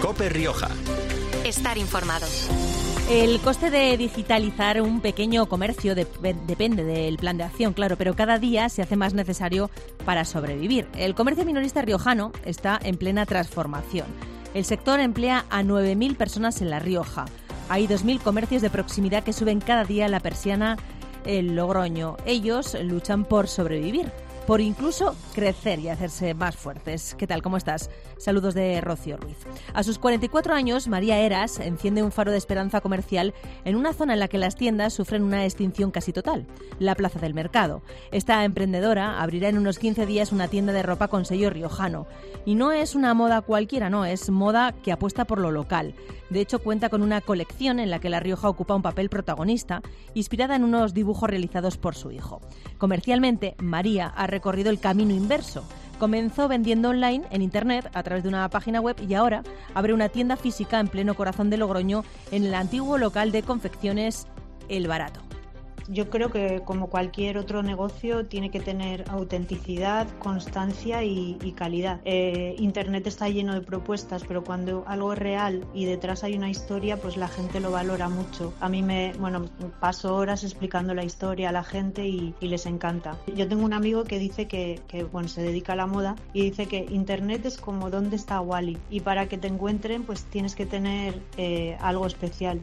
COPE Rioja. Estar informado. El coste de digitalizar un pequeño comercio depende del plan de acción, claro, pero cada día se hace más necesario para sobrevivir. El comercio minorista riojano está en plena transformación. El sector emplea a 9.000 personas en La Rioja. Hay 2.000 comercios de proximidad que suben cada día la persiana en Logroño. Ellos luchan por sobrevivir, por incluso crecer y hacerse más fuertes. ¿Qué tal? ¿Cómo estás? Saludos de Rocío Ruiz. A sus 44 años, María Heras enciende un faro de esperanza comercial en una zona en la que las tiendas sufren una extinción casi total, la Plaza del Mercado. Esta emprendedora abrirá en unos 15 días una tienda de ropa con sello riojano. Y no es una moda cualquiera, no, es moda que apuesta por lo local. De hecho, cuenta con una colección en la que La Rioja ocupa un papel protagonista, inspirada en unos dibujos realizados por su hijo. Comercialmente, María ha recorrido el camino inverso. Comenzó vendiendo online en Internet a través de una página web y ahora abre una tienda física en pleno corazón de Logroño en el antiguo local de confecciones El Barato. Yo creo que como cualquier otro negocio tiene que tener autenticidad, constancia y calidad. Internet está lleno de propuestas, pero cuando algo es real y detrás hay una historia, pues la gente lo valora mucho. A mí paso horas explicando la historia a la gente y les encanta. Yo tengo un amigo que dice que se dedica a la moda y dice que Internet es como dónde está Wally y para que te encuentren pues tienes que tener algo especial.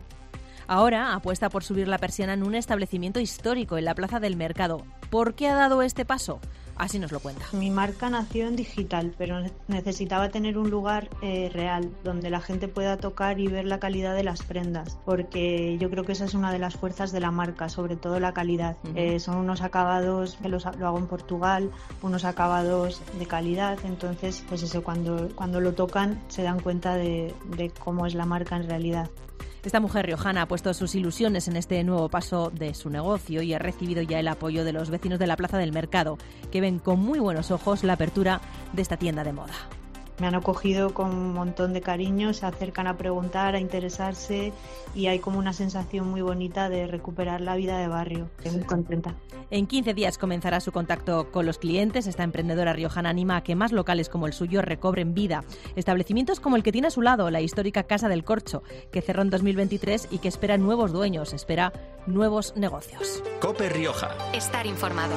Ahora apuesta por subir la persiana en un establecimiento histórico en la Plaza del Mercado. ¿Por qué ha dado este paso? Así nos lo cuenta. Mi marca nació en digital, pero necesitaba tener un lugar real, donde la gente pueda tocar y ver la calidad de las prendas, porque yo creo que esa es una de las fuerzas de la marca, sobre todo la calidad. Son unos acabados, que lo hago en Portugal, unos acabados de calidad, entonces pues eso, cuando lo tocan se dan cuenta de cómo es la marca en realidad. Esta mujer riojana ha puesto sus ilusiones en este nuevo paso de su negocio y ha recibido ya el apoyo de los vecinos de la Plaza del Mercado, que ven con muy buenos ojos la apertura de esta tienda de moda. Me han acogido con un montón de cariño, se acercan a preguntar, a interesarse y hay como una sensación muy bonita de recuperar la vida de barrio. Estoy muy contenta. En 15 días comenzará su contacto con los clientes. Esta emprendedora riojana anima a que más locales como el suyo recobren vida. Establecimientos como el que tiene a su lado, la histórica Casa del Corcho, que cerró en 2023 y que espera nuevos dueños, espera nuevos negocios. COPE Rioja. Estar informado.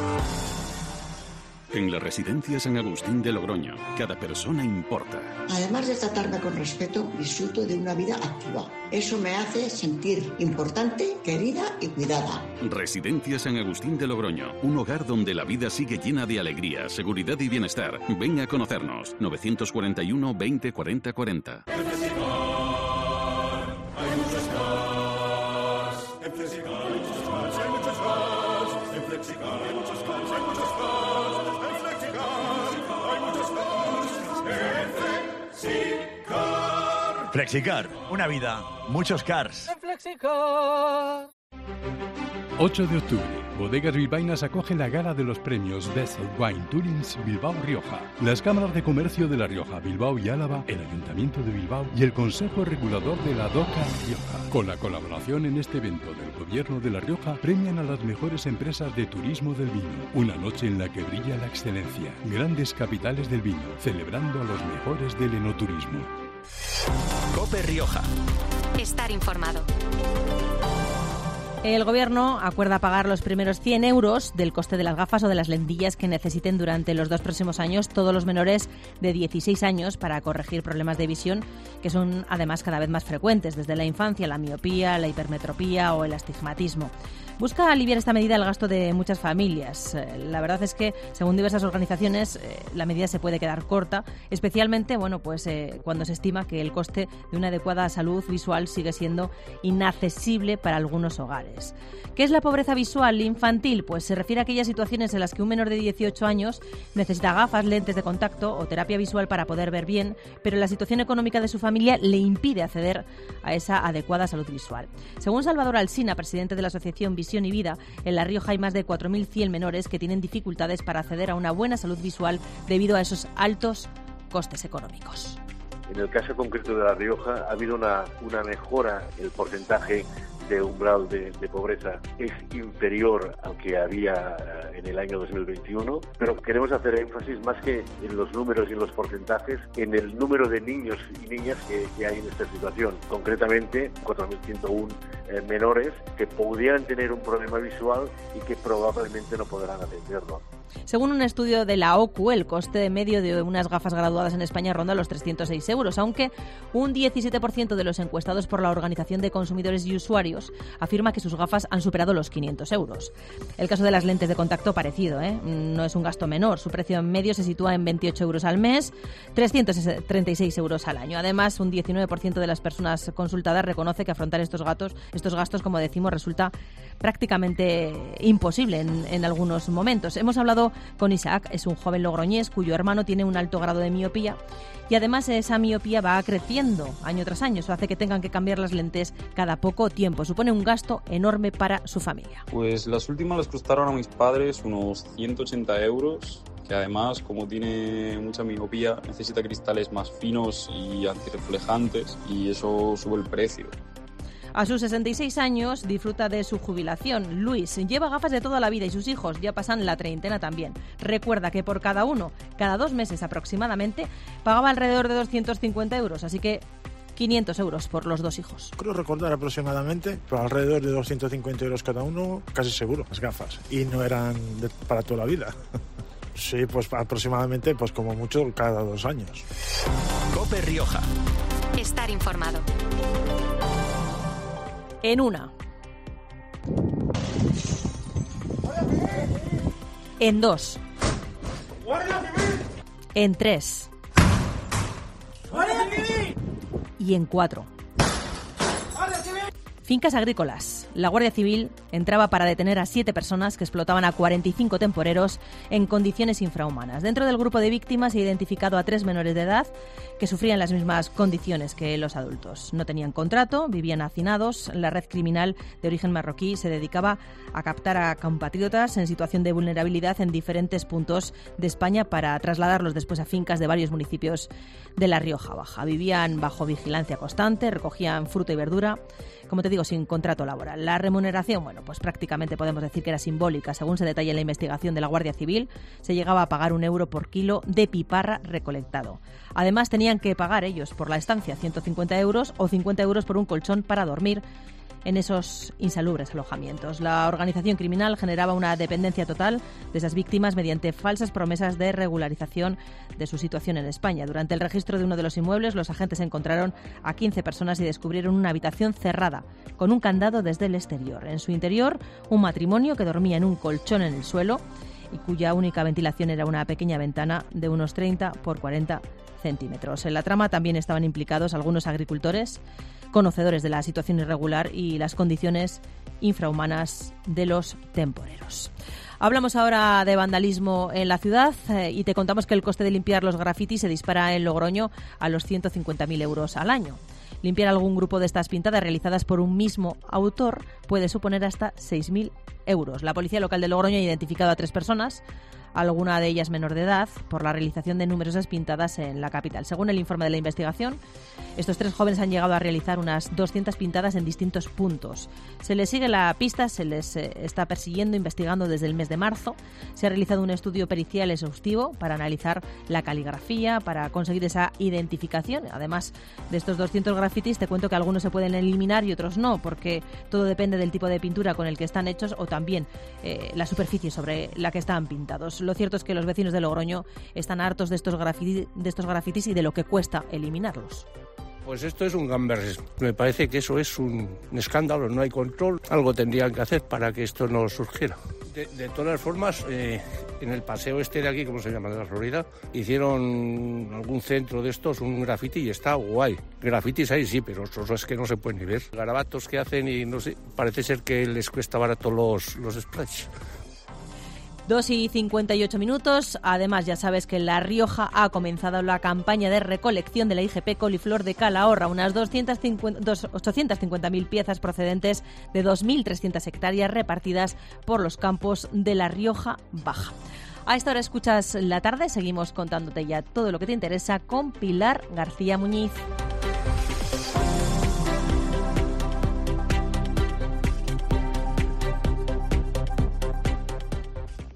En la Residencia San Agustín de Logroño, cada persona importa. Además de tratarme con respeto, disfruto de una vida activa. Eso me hace sentir importante, querida y cuidada. Residencia San Agustín de Logroño, un hogar donde la vida sigue llena de alegría, seguridad y bienestar. Ven a conocernos. 941 20 40 40. Flexicar, una vida, muchos cars. Flexicar. 8 de octubre, Bodegas Bilbaínas acoge la gala de los premios Best Wine Tourings Bilbao Rioja. Las cámaras de comercio de La Rioja, Bilbao y Álava, el Ayuntamiento de Bilbao y el Consejo Regulador de la DOCA Rioja. Con la colaboración en este evento del Gobierno de La Rioja, premian a las mejores empresas de turismo del vino. Una noche en la que brilla la excelencia. Grandes capitales del vino, celebrando a los mejores del enoturismo. COPE Rioja. Estar informado. El Gobierno acuerda pagar los primeros 100 euros del coste de las gafas o de las lentillas que necesiten durante los 2 próximos años todos los menores de 16 años para corregir problemas de visión que son además cada vez más frecuentes, desde la infancia, la miopía, la hipermetropía o el astigmatismo. Busca aliviar esta medida el gasto de muchas familias. La verdad es que, según diversas organizaciones, la medida se puede quedar corta, especialmente cuando se estima que el coste de una adecuada salud visual sigue siendo inaccesible para algunos hogares. ¿Qué es la pobreza visual infantil? Pues se refiere a aquellas situaciones en las que un menor de 18 años necesita gafas, lentes de contacto o terapia visual para poder ver bien, pero la situación económica de su familia le impide acceder a esa adecuada salud visual. Según Salvador Alsina, presidente de la Asociación Visión y Vida, en La Rioja hay más de 4.100 menores que tienen dificultades para acceder a una buena salud visual debido a esos altos costes económicos. En el caso concreto de La Rioja ha habido una mejora en el porcentaje de umbral de pobreza es inferior al que había en el año 2021, pero queremos hacer énfasis más que en los números y en los porcentajes, en el número de niños y niñas que hay en esta situación. Concretamente, 4.101 menores que podrían tener un problema visual y que probablemente no podrán atenderlo. Según un estudio de la OCU, el coste medio de unas gafas graduadas en España ronda los 306 euros, aunque un 17% de los encuestados por la Organización de Consumidores y Usuarios afirma que sus gafas han superado los 500 euros. El caso de las lentes de contacto parecido, no es un gasto menor. Su precio en medio se sitúa en 28 euros al mes, 336 euros al año. Además, un 19% de las personas consultadas reconoce que afrontar estos gastos, como decimos, resulta prácticamente imposible en algunos momentos. Hemos hablado con Isaac, es un joven logroñés cuyo hermano tiene un alto grado de miopía y además esa miopía va creciendo año tras año. Eso hace que tengan que cambiar las lentes cada poco tiempo. Supone un gasto enorme para su familia. Pues las últimas les costaron a mis padres unos 180 euros, que además, como tiene mucha miopía, necesita cristales más finos y antirreflejantes y eso sube el precio. A sus 66 años disfruta de su jubilación. Luis lleva gafas de toda la vida y sus hijos ya pasan la treintena también. Recuerda que por cada uno, cada 2 meses aproximadamente, pagaba alrededor de 250 euros, así que 500 euros por los 2 hijos. Creo recordar aproximadamente, pero alrededor de 250 euros cada uno, casi seguro, las gafas. Y no eran para toda la vida. Sí, pues aproximadamente, pues como mucho, cada 2 años. COPE Rioja. Estar informado. En 1. En 2. En 3. Y en 4. Fincas agrícolas. La Guardia Civil entraba para detener a 7 personas que explotaban a 45 temporeros en condiciones infrahumanas. Dentro del grupo de víctimas se ha identificado a 3 menores de edad que sufrían las mismas condiciones que los adultos. No tenían contrato, vivían hacinados. La red criminal de origen marroquí se dedicaba a captar a compatriotas en situación de vulnerabilidad en diferentes puntos de España para trasladarlos después a fincas de varios municipios de la Rioja Baja. Vivían bajo vigilancia constante, recogían fruta y verdura, como te digo, sin contrato laboral. La remuneración, bueno, pues prácticamente podemos decir que era simbólica. Según se detalla en la investigación de la Guardia Civil, se llegaba a pagar 1 euro por kilo de piparra recolectado. Además, tenían que pagar ellos por la estancia 150 euros o 50 euros por un colchón para dormir en esos insalubres alojamientos. La organización criminal generaba una dependencia total de esas víctimas mediante falsas promesas de regularización de su situación en España. Durante el registro de uno de los inmuebles, los agentes encontraron a 15 personas y descubrieron una habitación cerrada, con un candado desde el exterior. En su interior, un matrimonio que dormía en un colchón en el suelo y cuya única ventilación era una pequeña ventana de unos 30 por 40 centímetros. En la trama también estaban implicados algunos agricultores, conocedores de la situación irregular y las condiciones infrahumanas de los temporeros. Hablamos ahora de vandalismo en la ciudad y te contamos que el coste de limpiar los grafitis se dispara en Logroño a los 150.000 euros al año. Limpiar algún grupo de estas pintadas realizadas por un mismo autor puede suponer hasta 6.000 euros. La policía local de Logroño ha identificado a 3 personas, alguna de ellas menor de edad, por la realización de numerosas pintadas en la capital. Según el informe de la investigación, estos 3 jóvenes han llegado a realizar unas 200 pintadas en distintos puntos. Se les sigue la pista, se les está persiguiendo, investigando desde el mes de marzo. Se ha realizado un estudio pericial exhaustivo para analizar la caligrafía, para conseguir esa identificación. Además de estos 200 grafitis, te cuento que algunos se pueden eliminar y otros no, porque todo depende del tipo de pintura con el que están hechos o también la superficie sobre la que están pintados. Lo cierto es que los vecinos de Logroño están hartos de estos grafitis y de lo que cuesta eliminarlos. Pues esto es un gamberres. Me parece que eso es un escándalo, no hay control. Algo tendrían que hacer para que esto no surgiera. De todas formas, en el paseo este de aquí, ¿cómo se llama? De la Florida, hicieron algún centro de estos, un grafiti y está guay. Grafitis ahí sí, pero otros es que no se pueden ni ver. Garabatos que hacen y no sé, parece ser que les cuesta barato los sprays. 2:58. Además, ya sabes que en La Rioja ha comenzado la campaña de recolección de la IGP Coliflor de Calahorra, unas 850.000 piezas procedentes de 2.300 hectáreas repartidas por los campos de La Rioja Baja. A esta hora escuchas La Tarde, seguimos contándote ya todo lo que te interesa con Pilar García Muñiz.